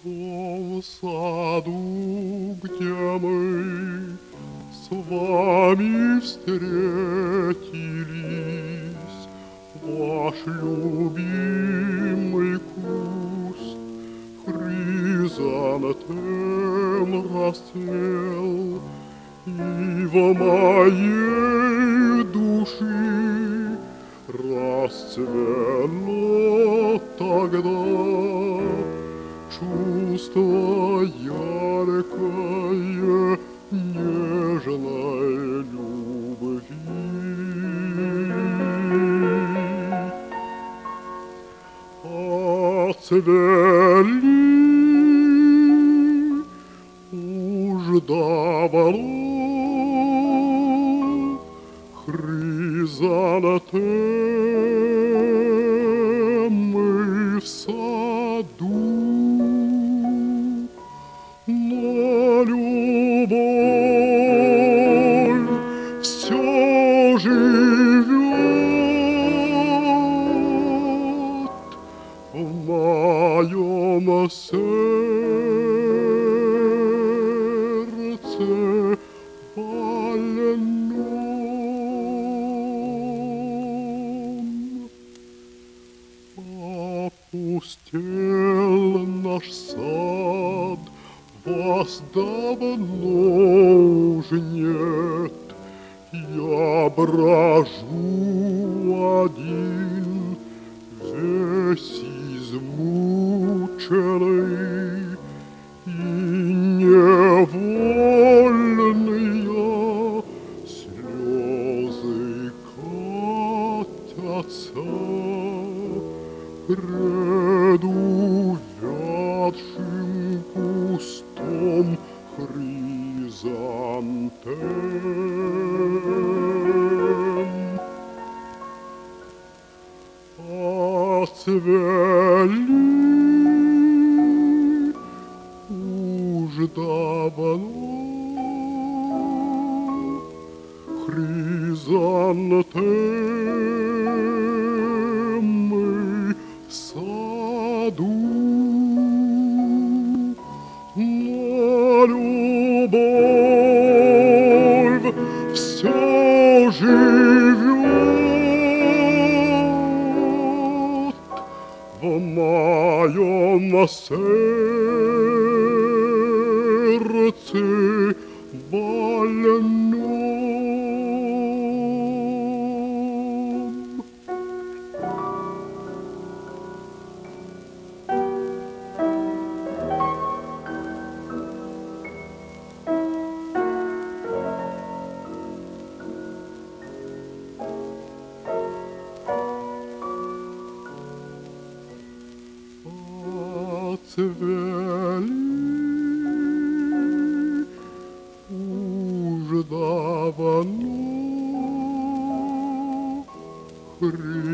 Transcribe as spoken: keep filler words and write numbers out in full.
том саду, где мы с вами встретились, ваш любимый куст хризантем расцвел, и в моей души расцвело тогда чувство яркое нежной любви. Отцвели уж давно хризантемы в саду, но любовь все живет в моем сердце больном. Опустел наш сад, вас давно уж нет, я брожу один, весь измученный и невольные слезы катятся пред увядшим кустом хризантем. Отцвели уж давно хризантемы в саду, но любовь все живет в моем сердце больном. Отцвели уж давно хризантемы